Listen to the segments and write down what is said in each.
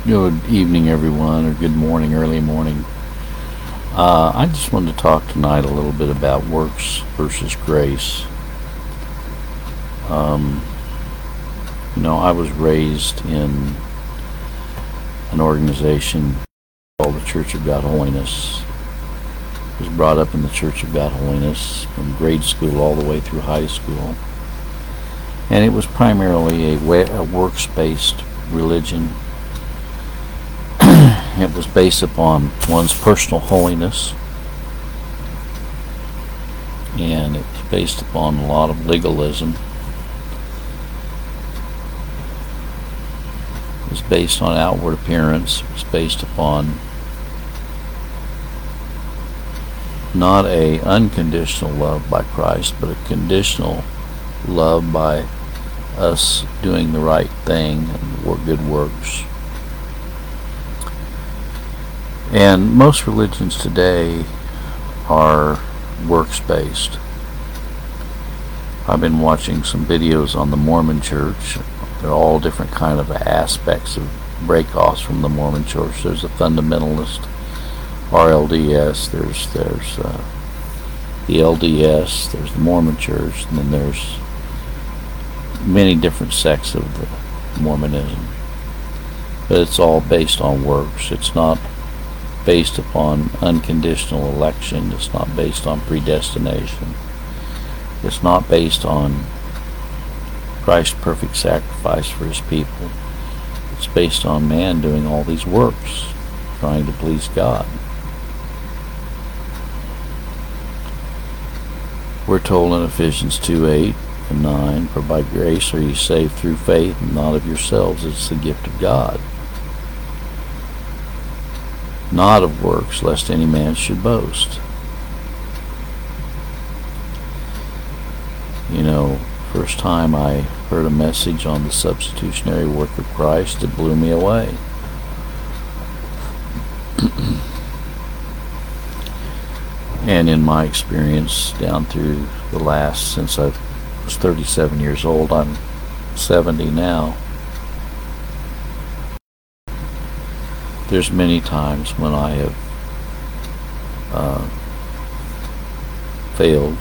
Good evening, everyone, or good morning, early morning. I just wanted to talk tonight a little bit about works versus grace. Um, I was raised in an organization called the Church of God Holiness. I was brought up in the Church of God Holiness from grade school all the way through high school. And it was primarily a works-based religion. It was based upon one's personal holiness, and it was based upon a lot of legalism. It was based on outward appearance. It was based upon not a unconditional love by Christ, but a conditional love by us doing the right thing and good works. And most religions today are works-based. I've been watching some videos on the Mormon Church. They're all different kind of aspects of break-offs from the Mormon Church. There's a fundamentalist, RLDS, there's the LDS, there's the Mormon Church, and then there's many different sects of the Mormonism. But it's all based on works. It's not based upon unconditional election. It's not based on predestination. It's not based on Christ's perfect sacrifice for his people. It's based on man doing all these works, trying to please God. We're told in Ephesians 2:8 and 9, "For by grace are ye saved through faith, and not of yourselves. It's the gift of God, not of works, lest any man should boast." First time I heard a message on the substitutionary work of Christ, it blew me away. And in my experience down through the last, since I was 37 years old, I'm 70 now, there's many times when I have failed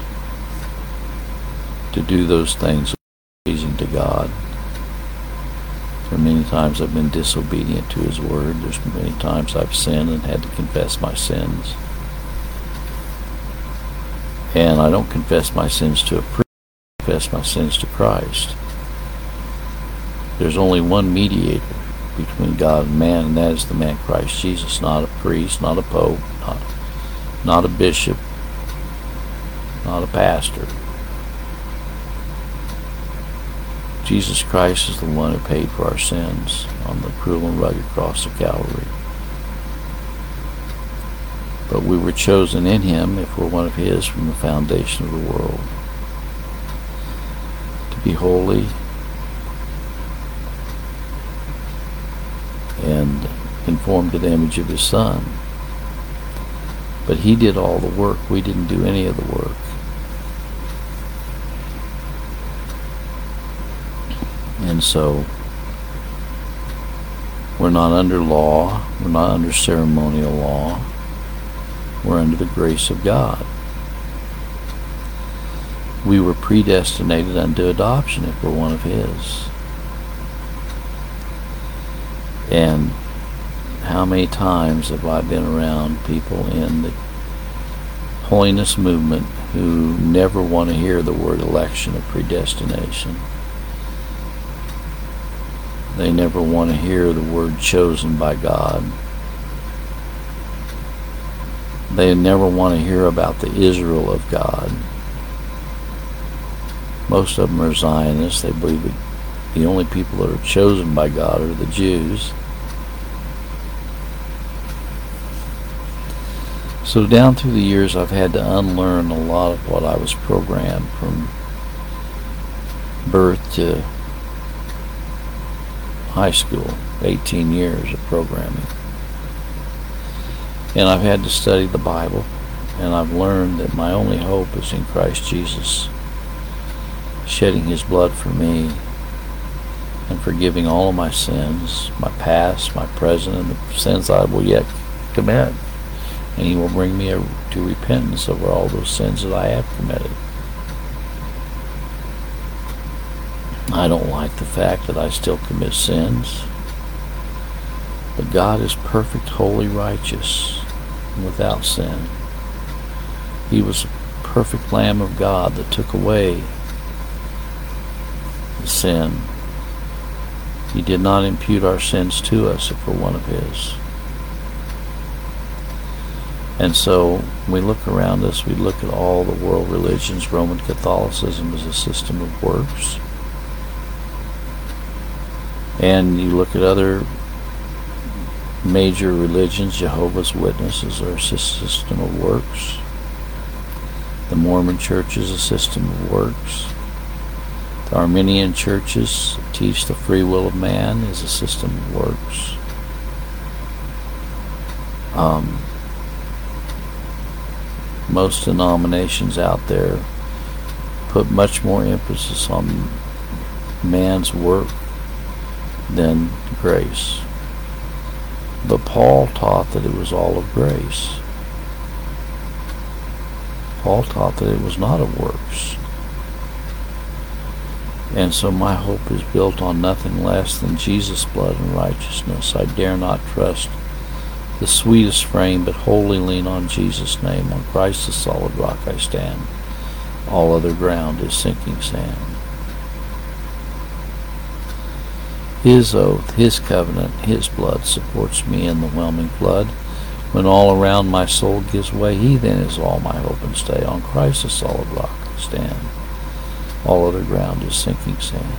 to do those things pleasing to God. There are many times I've been disobedient to his word. There's many times I've sinned and had to confess my sins. And I don't confess my sins to a priest, I confess my sins to Christ. There's only one mediator between God and man, and that is the man Christ Jesus, not a priest, not a pope, not a bishop, not a pastor. Jesus Christ is the one who paid for our sins on the cruel and rugged cross of Calvary. But we were chosen in him, if we're one of his, from the foundation of the world, to be holy and conformed to the image of his Son. But he did all the work. We didn't do any of the work. And so we're not under law, we're not under ceremonial law, we're under the grace of God. We were predestinated unto adoption if we're one of his. And how many times have I been around people in the holiness movement who never want to hear the word election or predestination. They never want to hear the word chosen by God. They never want to hear about the Israel of God. Most of them are Zionists. They believe that the only people that are chosen by God are the Jews. So down through the years, I've had to unlearn a lot of what I was programmed from birth to high school, 18 years of programming. And I've had to study the Bible, and I've learned that my only hope is in Christ Jesus, shedding his blood for me, and forgiving all of my sins, my past, my present, and the sins I will yet commit. And He will bring me to repentance over all those sins that I have committed. I don't like the fact that I still commit sins. But God is perfect, holy, righteous, and without sin. He was a perfect Lamb of God that took away the sin. He did not impute our sins to us if we're one of His. And so we look around us, we look at all the world religions. Roman Catholicism is a system of works. And you look at other major religions. Jehovah's Witnesses are a system of works. The Mormon Church is a system of works. The Arminian churches teach the free will of man is a system of works. Most denominations out there put much more emphasis on man's work than grace. But Paul taught that it was all of grace. Paul taught that it was not of works. And so my hope is built on nothing less than Jesus' blood and righteousness. I dare not trust the sweetest frame, but wholly lean on Jesus' name. On Christ the solid rock I stand. All other ground is sinking sand. His oath, His covenant, His blood supports me in the whelming flood. When all around my soul gives way, He then is all my hope and stay. On Christ the solid rock I stand. All other ground is sinking sand.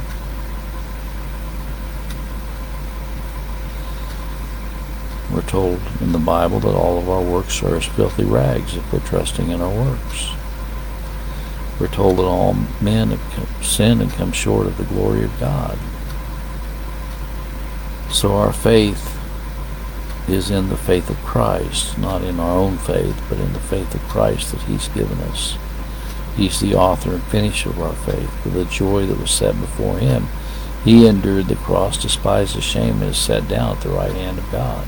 We're told in the Bible that all of our works are as filthy rags if we're trusting in our works. We're told that all men have sinned and come short of the glory of God. So our faith is in the faith of Christ, not in our own faith, but in the faith of Christ that He's given us. He's the author and finisher of our faith. For the joy that was set before Him, He endured the cross, despised the shame, and is set down at the right hand of God.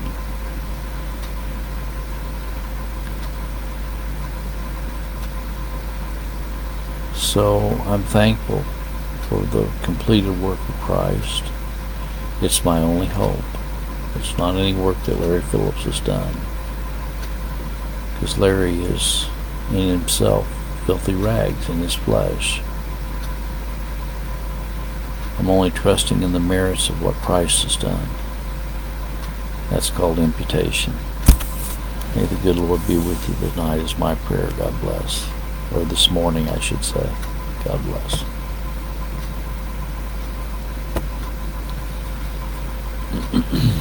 So I'm thankful for the completed work of Christ. It's my only hope. It's not any work that Larry Phillips has done. Because Larry is in himself filthy rags in his flesh. I'm only trusting in the merits of what Christ has done. That's called imputation. May the good Lord be with you tonight is my prayer. God bless. Or this morning, I should say. God bless.